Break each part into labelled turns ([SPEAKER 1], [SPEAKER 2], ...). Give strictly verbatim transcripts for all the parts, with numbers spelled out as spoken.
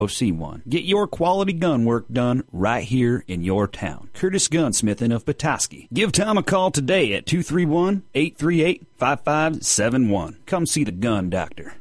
[SPEAKER 1] C one. Get your quality gun work done right here in your town. Curtis Gunsmithing of Petoskey. Give Tom a call today at two three one, eight three eight, five five seven one. Come see the gun doctor.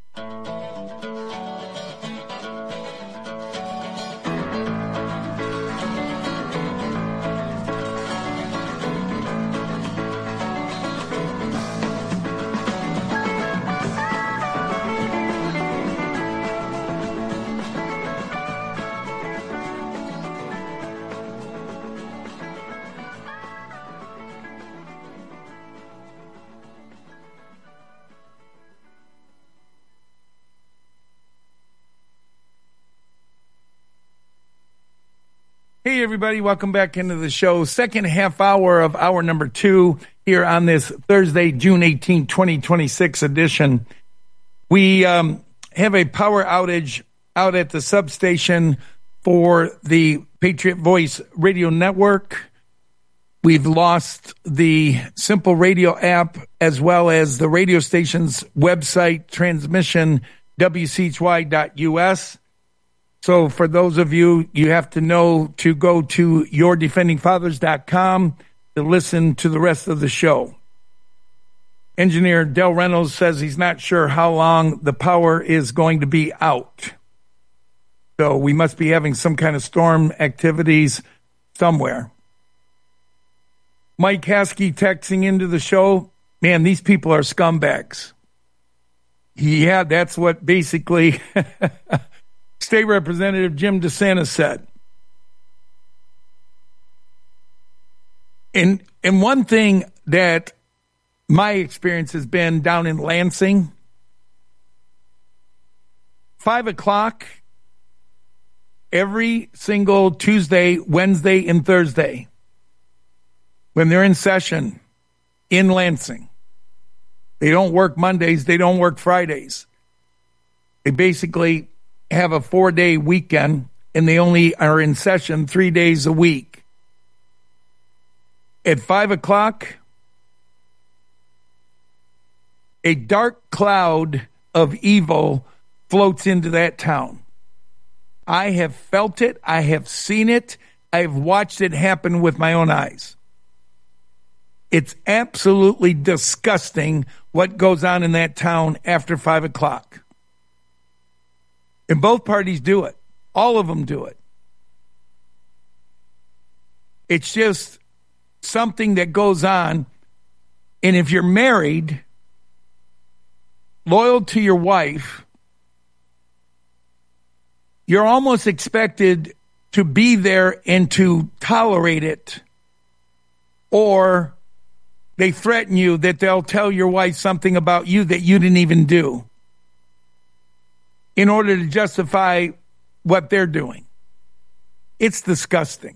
[SPEAKER 2] Hey, everybody. Welcome back into the show. Second half hour of hour number two here on this Thursday, June eighteenth, twenty twenty-six edition. We um, have a power outage out at the substation for the Patriot Voice Radio Network. We've lost the Simple Radio app as well as the radio station's website transmission, W C H Y dot U S. So for those of you, you have to know to go to your defending fathers dot com to listen to the rest of the show. Engineer Del Reynolds says he's not sure how long the power is going to be out. So we must be having some kind of storm activities somewhere. Mike Haskey texting into the show, man, these people are scumbags. Yeah, that's what basically... State Representative Jim DeSantis said. And, and one thing that my experience has been down in Lansing, five o'clock every single Tuesday, Wednesday, and Thursday, when they're in session in Lansing. They don't work Mondays, they don't work Fridays. They basically have a four-day weekend, and they only are in session three days a week. At five o'clock, a dark cloud of evil floats into that town. I have felt it. I have seen it. I have watched it happen with my own eyes. It's absolutely disgusting what goes on in that town after five o'clock. And both parties do it. All of them do it. It's just something that goes on. And if you're married, loyal to your wife, you're almost expected to be there and to tolerate it. Or they threaten you that they'll tell your wife something about you that you didn't even do, in order to justify what they're doing. It's disgusting.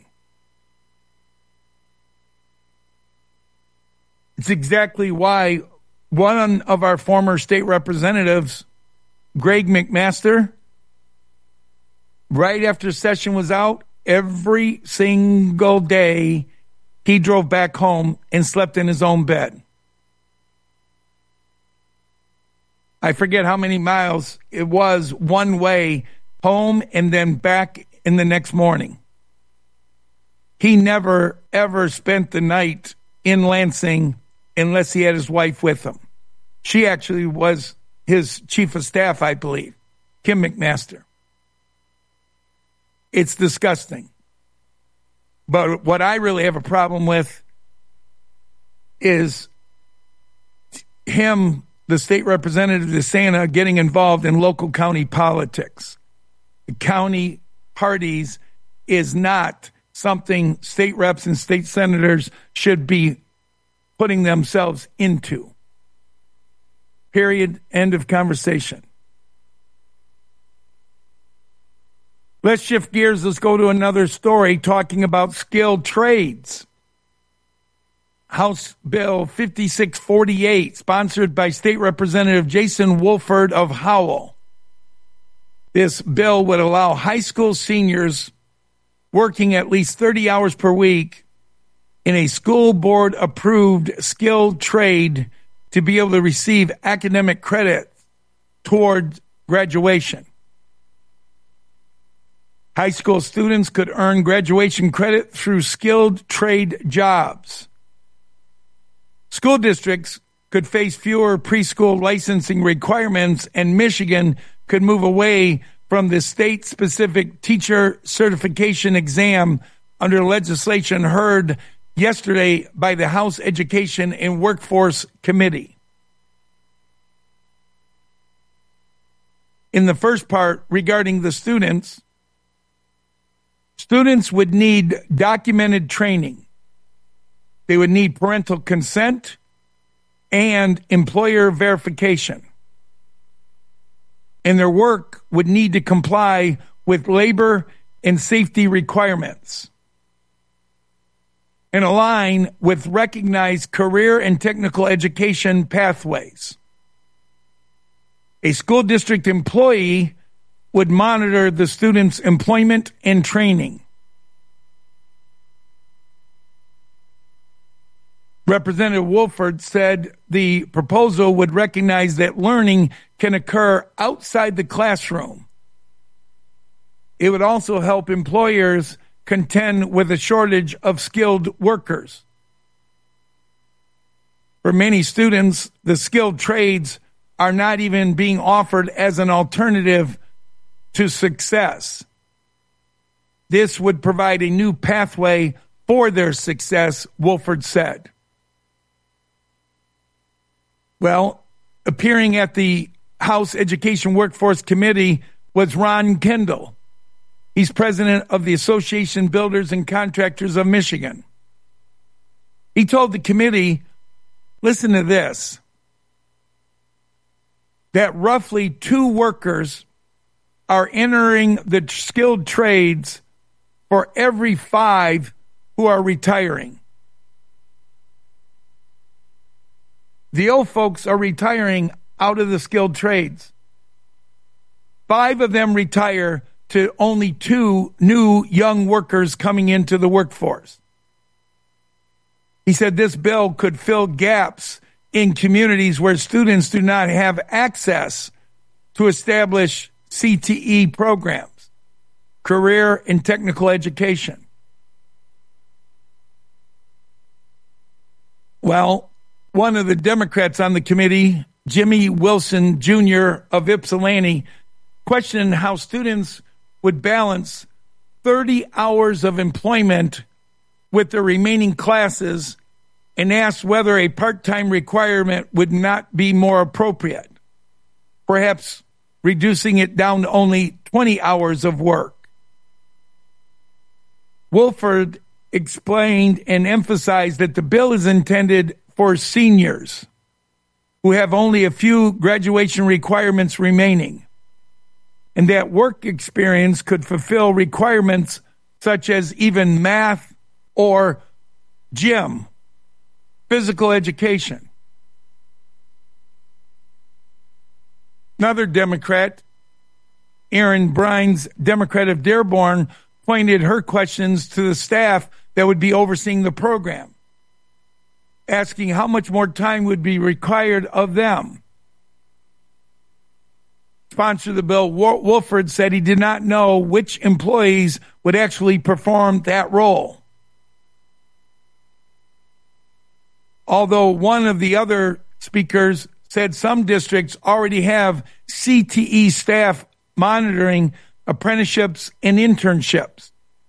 [SPEAKER 2] It's exactly why one of our former state representatives, Greg McMaster, right after session was out, every single day he drove back home and slept in his own bed. I forget how many miles it was one way home and then back in the next morning. He never, ever spent the night in Lansing unless he had his wife with him. She actually was his chief of staff, I believe, Kim McMaster. It's disgusting. But what I really have a problem with is him, the state representative DeSantis, getting involved in local county politics. The county parties is not something state reps and state senators should be putting themselves into. Period. End of conversation. Let's shift gears. Let's go to another story talking about skilled trades. House Bill fifty-six forty-eight, sponsored by State Representative Jason Wolford of Howell. This bill would allow high school seniors working at least thirty hours per week in a school board approved skilled trade to be able to receive academic credit toward graduation. High school students could earn graduation credit through skilled trade jobs. School districts could face fewer preschool licensing requirements, and Michigan could move away from the state-specific teacher certification exam under legislation heard yesterday by the House Education and Workforce Committee. In the first part regarding the students, students would need documented training. They would need parental consent and employer verification. And their work would need to comply with labor and safety requirements and align with recognized career and technical education pathways. A school district employee would monitor the student's employment and training. Representative Wolford said the proposal would recognize that learning can occur outside the classroom. It would also help employers contend with a shortage of skilled workers. For many students, the skilled trades are not even being offered as an alternative to success. This would provide a new pathway for their success, Wolford said. Well, appearing at the House Education Workforce Committee was Ron Kendall. He's president of the Association Builders and Contractors of Michigan. He told the committee, listen to this, that roughly two workers are entering the skilled trades for every five who are retiring. The old folks are retiring out of the skilled trades. Five of them retire to only two new young workers coming into the workforce. He said this bill could fill gaps in communities where students do not have access to establish C T E programs, career and technical education. Well, one of the Democrats on the committee, Jimmy Wilson Junior of Ypsilanti, questioned how students would balance thirty hours of employment with their remaining classes and asked whether a part-time requirement would not be more appropriate, perhaps reducing it down to only twenty hours of work. Wolford explained and emphasized that the bill is intended for seniors who have only a few graduation requirements remaining, and that work experience could fulfill requirements such as even math or gym, physical education. Another Democrat, Erin Brines, Democrat of Dearborn, pointed her questions to the staff that would be overseeing the program, asking how much more time would be required of them. Sponsor of the bill, Wolford, said he did not know which employees would actually perform that role. Although one of the other speakers said some districts already have C T E staff monitoring apprenticeships and internships.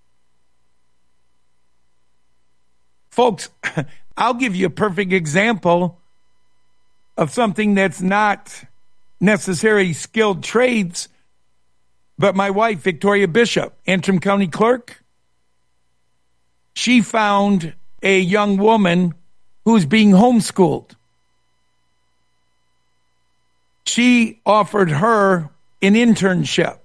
[SPEAKER 2] Folks, I'll give you a perfect example of something that's not necessarily skilled trades, but my wife, Victoria Bishop, Antrim County Clerk, she found a young woman who's being homeschooled. She offered her an internship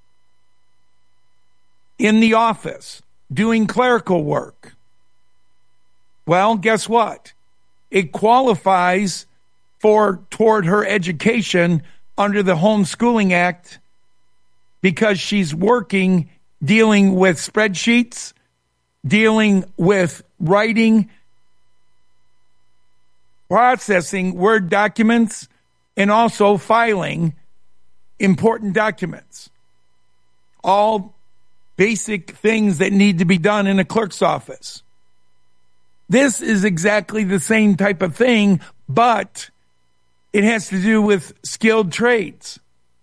[SPEAKER 2] in the office doing clerical work. Well, guess what? It qualifies for toward her education under the Homeschooling Act because she's working, dealing with spreadsheets, dealing with writing, processing Word documents, and also filing important documents, all basic things that need to be done in a clerk's office. This is exactly the same type of thing, but it has to do with skilled trades.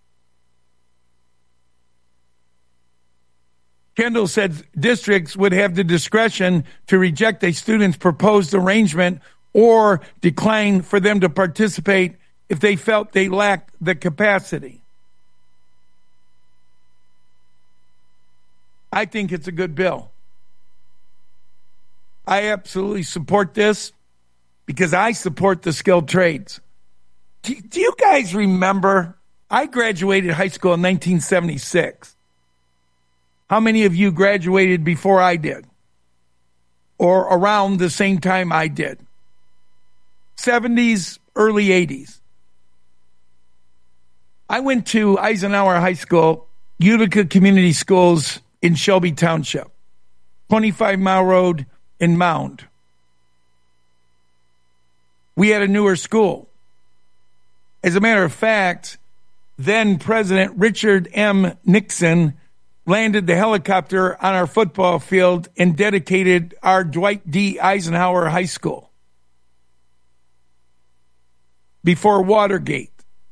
[SPEAKER 2] Kendall said districts would have the discretion to reject a student's proposed arrangement or decline for them to participate if they felt they lacked the capacity. I think it's a good bill. I absolutely support this because I support the skilled trades. Do, do you guys remember? I graduated high school in nineteen seventy-six. How many of you graduated before I did? Or around the same time I did? seventies, early eighties. I went to Eisenhower High School, Utica Community Schools in Shelby Township, twenty-five mile road in Mound. We had a newer school. As a matter of fact, then President Richard M. Nixon landed the helicopter on our football field and dedicated our Dwight D. Eisenhower High School before Watergate.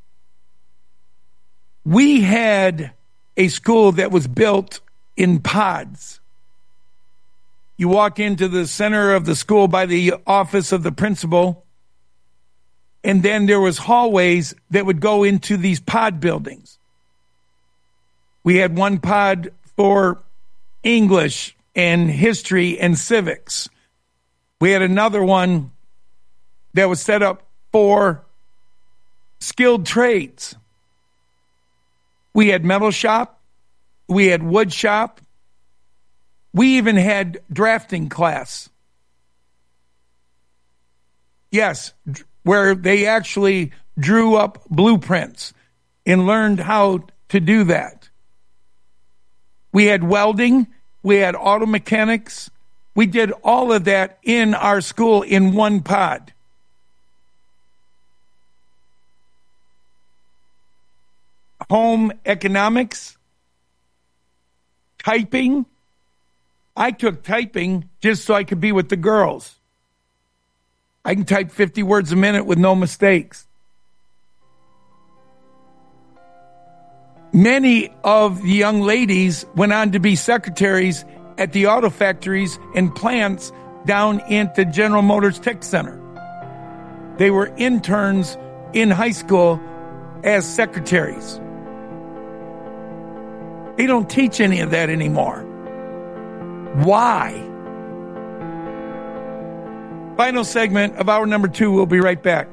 [SPEAKER 2] We had a school that was built in pods. You walk into the center of the school by the office of the principal, and then there was hallways that would go into these pod buildings. We had one pod for English and history and civics. We had another one that was set up for skilled trades. We had metal shop. We had wood shop. We even had drafting class. Yes, where they actually drew up blueprints and learned how to do that. We had welding. We had auto mechanics. We did all of that in our school in one pod. Home economics, typing. I took typing just so I could be with the girls. I can type fifty words a minute with no mistakes. Many of the young ladies went on to be secretaries at the auto factories and plants down into General Motors Tech Center. They were interns in high school as secretaries. They don't teach any of that anymore. Why? Final segment of hour number two. We'll be right back.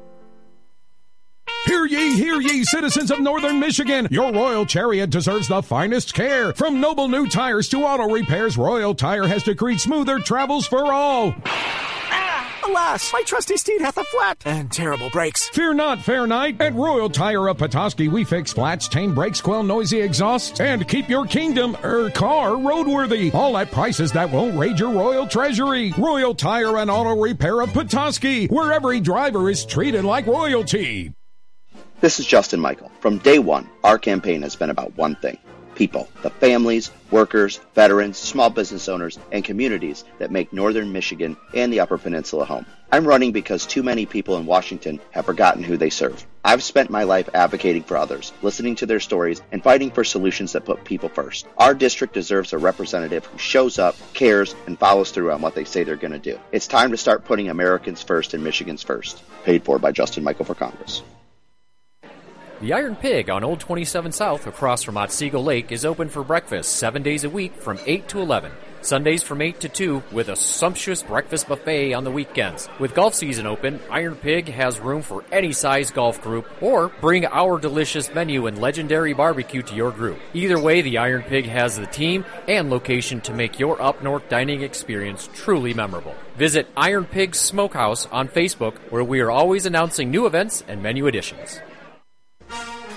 [SPEAKER 3] Hear ye, hear ye, citizens of Northern Michigan. Your Royal Chariot deserves the finest care. From noble new tires to auto repairs, Royal Tire has decreed smoother travels for all.
[SPEAKER 4] Alas, my trusty steed hath a flat and terrible brakes.
[SPEAKER 3] Fear not, fair knight. At Royal Tire of Petoskey, we fix flats, tame brakes, quell noisy exhausts, and keep your kingdom, er, car roadworthy. All at prices that won't raid your royal treasury. Royal Tire and Auto Repair of Petoskey, where every driver is treated like royalty.
[SPEAKER 5] This is Justin Michael. From day one, our campaign has been about one thing. People, the families, workers, veterans, small business owners, and communities that make Northern Michigan and the Upper Peninsula home. I'm running because too many people in Washington have forgotten who they serve. I've spent my life advocating for others, listening to their stories, and fighting for solutions that put people first. Our district deserves a representative who shows up, cares, and follows through on what they say they're going to do. It's time to start putting Americans first and Michigan's first. Paid for by Justin Michael for Congress.
[SPEAKER 6] The Iron Pig on Old twenty-seven South across from Otsego Lake is open for breakfast seven days a week from eight to eleven. Sundays from eight to two with a sumptuous breakfast buffet on the weekends. With golf season open, Iron Pig has room for any size golf group, or bring our delicious menu and legendary barbecue to your group. Either way, the Iron Pig has the team and location to make your up-north dining experience truly memorable. Visit Iron Pig Smokehouse on Facebook, where we are always announcing new events and menu additions.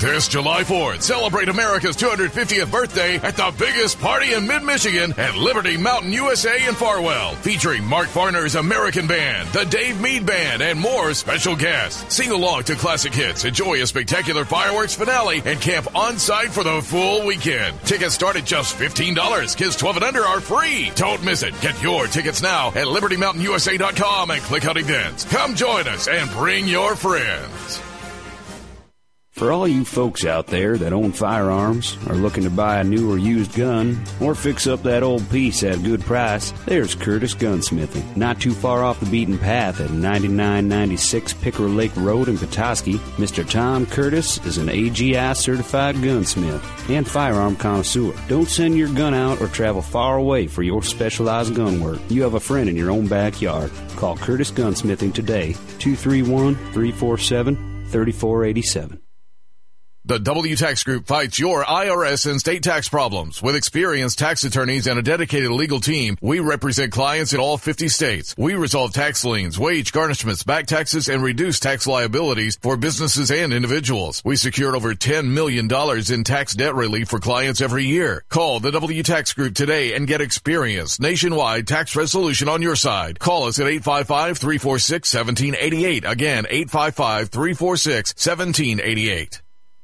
[SPEAKER 7] This July fourth, celebrate America's two hundred fiftieth birthday at the biggest party in mid-Michigan at Liberty Mountain U S A in Farwell, featuring Mark Farner's American Band, the Dave Mead Band, and more special guests. Sing along to classic hits, enjoy a spectacular fireworks finale, and camp on-site for the full weekend. Tickets start at just fifteen dollars. Kids twelve and under are free. Don't miss it. Get your tickets now at liberty mountain u s a dot com and click on events. Come join us and bring your friends.
[SPEAKER 1] For all you folks out there that own firearms, are looking to buy a new or used gun, or fix up that old piece at a good price, there's Curtis Gunsmithing. Not too far off the beaten path at ninety-nine ninety-six Pickerel Lake Road in Petoskey, Mister Tom Curtis is an A G I certified gunsmith and firearm connoisseur. Don't send your gun out or travel far away for your specialized gun work. You have a friend in your own backyard. Call Curtis Gunsmithing today, two three one, three four seven, three four eight seven.
[SPEAKER 7] The W Tax Group fights your I R S and state tax problems. With experienced tax attorneys and a dedicated legal team, we represent clients in all fifty states. We resolve tax liens, wage garnishments, back taxes, and reduce tax liabilities for businesses and individuals. We secured over ten million dollars in tax debt relief for clients every year. Call the W Tax Group today and get experienced nationwide tax resolution on your side. Call us at eight five five, three four six, one seven eight eight. Again, eight five five, three four six, one seven eight eight.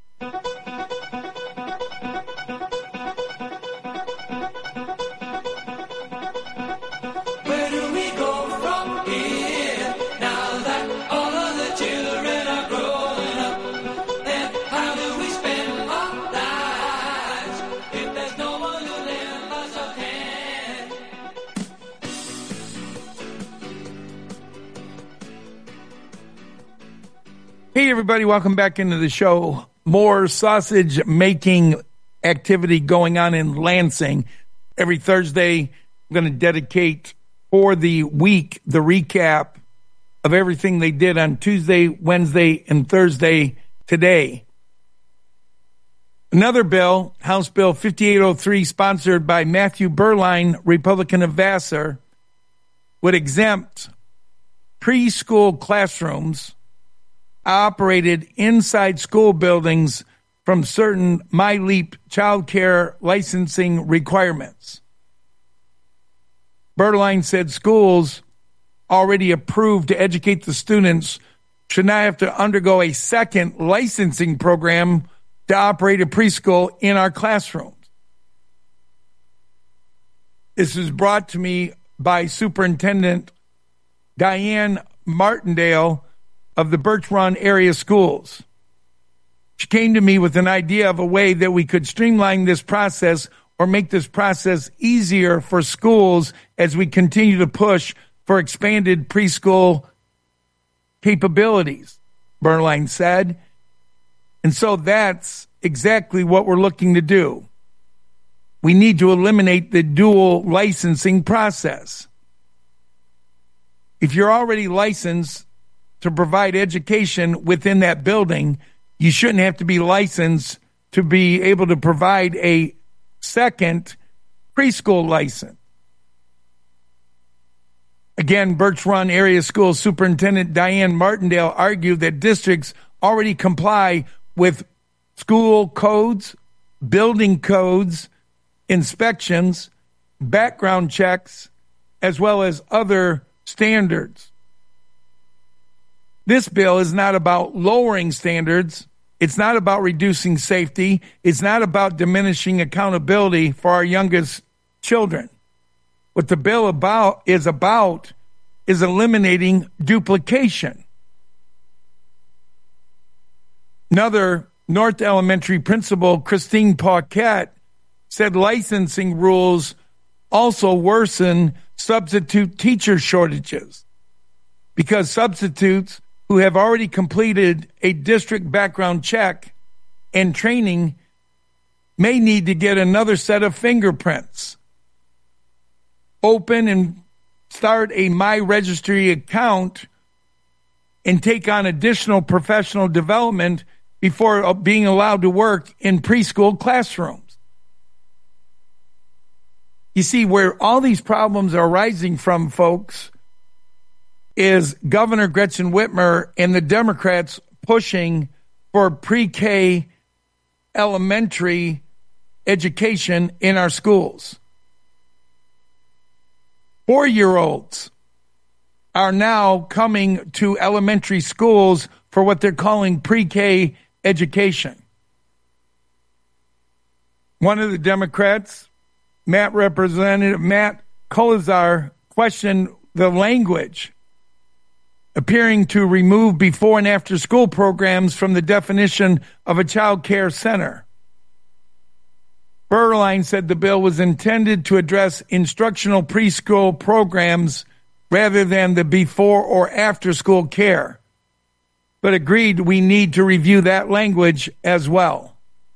[SPEAKER 8] Where do we go from here now that all of the children are growing up? And how do we spend our lives if there's no one to lend us a hand?
[SPEAKER 2] Hey, everybody, welcome back into the show. More sausage making activity going on in Lansing. Every Thursday, I'm going to dedicate for the week the recap of everything they did on Tuesday, Wednesday, and Thursday today. Another bill, House Bill fifty-eight oh three, sponsored by Matthew Berline, Republican of Vassar, would exempt preschool classrooms operated inside school buildings from certain MyLeap child care licensing requirements. Berline said schools already approved to educate the students should not have to undergo a second licensing program to operate a preschool in our classrooms. This was brought to me by Superintendent Diane Martindale of the Birch Run area schools. She came to me with an idea of a way that we could streamline this process or make this process easier for schools as we continue to push for expanded preschool capabilities, Berline said. And so that's exactly what we're looking to do. We need to eliminate the dual licensing process. If you're already licensed to provide education within that building, you shouldn't have to be licensed to be able to provide a second preschool license. Again, Birch Run Area School Superintendent Diane Martindale argued that districts already comply with school codes, building codes, inspections, background checks, as well as other standards. This bill is not about lowering standards. It's not about reducing safety. It's not about diminishing accountability for our youngest children. What the bill about is about is eliminating duplication. Another North Elementary principal, Christine Paquette, said licensing rules also worsen substitute teacher shortages because substitutes who have already completed a district background check and training may need to get another set of fingerprints. Open and start a My Registry account and take on additional professional development before being allowed to work in preschool classrooms. You see, where all these problems are arising from, folks, is Governor Gretchen Whitmer and the Democrats pushing for pre-K elementary education in our schools. Four-year-olds are now coming to elementary schools for what they're calling pre-K education. One of the Democrats, Matt Representative Matt Kolazar, questioned the language appearing to remove before and after school programs from the definition of a child care center. Berline said the bill was intended to address instructional preschool programs rather than the before or after school care, but agreed we need to review that language as well.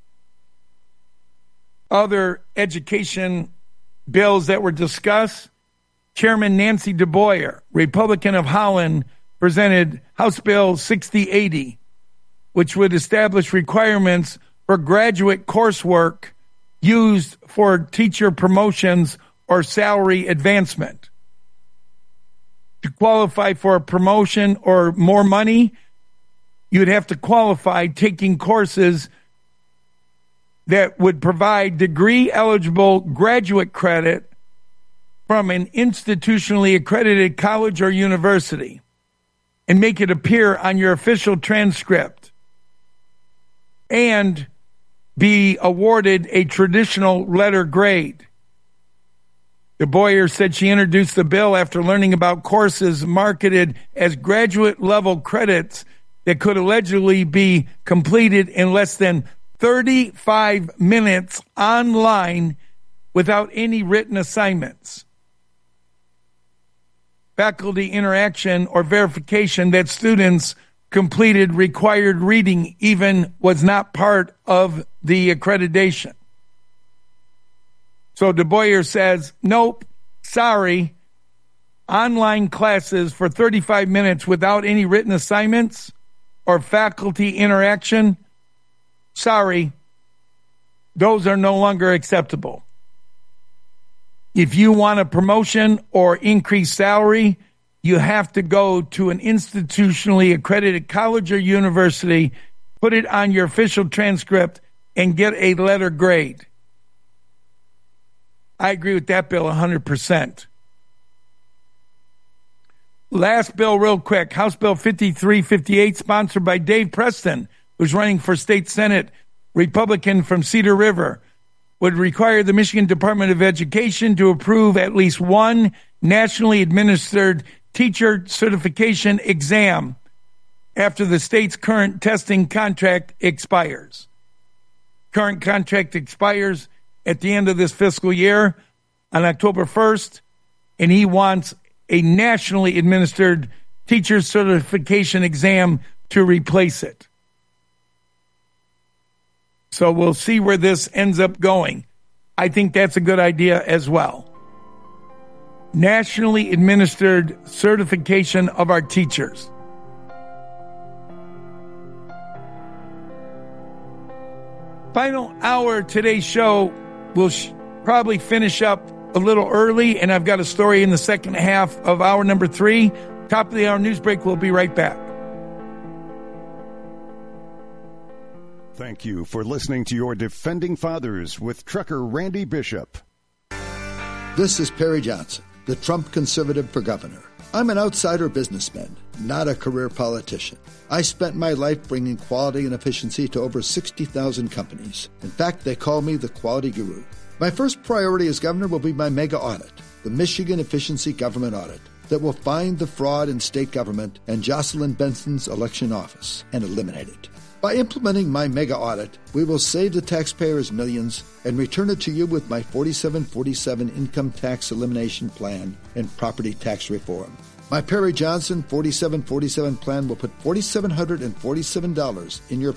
[SPEAKER 2] Other education bills that were discussed, Chairman Nancy DeBoyer, Republican of Holland, presented House Bill sixty eighty, which would establish requirements for graduate coursework used for teacher promotions or salary advancement. To qualify for a promotion or more money, you'd have to qualify taking courses that would provide degree-eligible graduate credit from an institutionally accredited college or university and make it appear on your official transcript and be awarded a traditional letter grade. DeBoyer said she introduced the bill after learning about courses marketed as graduate-level credits that could allegedly be completed in less than thirty-five minutes online without any written assignments. Faculty interaction or verification that students completed required reading even was not part of the accreditation. So DeBoyer says, nope, sorry, online classes for thirty-five minutes without any written assignments or faculty interaction, sorry, those are no longer acceptable. If you want a promotion or increased salary, you have to go to an institutionally accredited college or university, put it on your official transcript, and get a letter grade. I agree with that bill one hundred percent. Last bill real quick, House Bill fifty-three fifty-eight, sponsored by Dave Preston, who's running for state Senate, Republican from Cedar River, would require the Michigan Department of Education to approve at least one nationally administered teacher certification exam after the state's current testing contract expires. Current contract expires at the end of this fiscal year on October first, and he wants a nationally administered teacher certification exam to replace it. So we'll see where this ends up going. I think that's a good idea as well. Nationally administered certification of our teachers. Final hour of today's show, we'll sh- probably finish up a little early, and I've got a story in the second half of hour number three. Top of the hour news break. We'll be right back.
[SPEAKER 9] Thank you for listening to your Defending Fathers with trucker Randy Bishop.
[SPEAKER 10] This is Perry Johnson, the Trump conservative for governor. I'm an outsider businessman, not a career politician. I spent my life bringing quality and efficiency to over sixty thousand companies. In fact, they call me the quality guru. My first priority as governor will be my mega audit, the Michigan Efficiency Government Audit, that will find the fraud in state government and Jocelyn Benson's election office and eliminate it. By implementing my mega audit, we will save the taxpayers millions and return it to you with my forty-seven forty-seven income tax elimination plan and property tax reform. My Perry Johnson forty-seven forty-seven plan will put four thousand seven hundred forty-seven dollars in your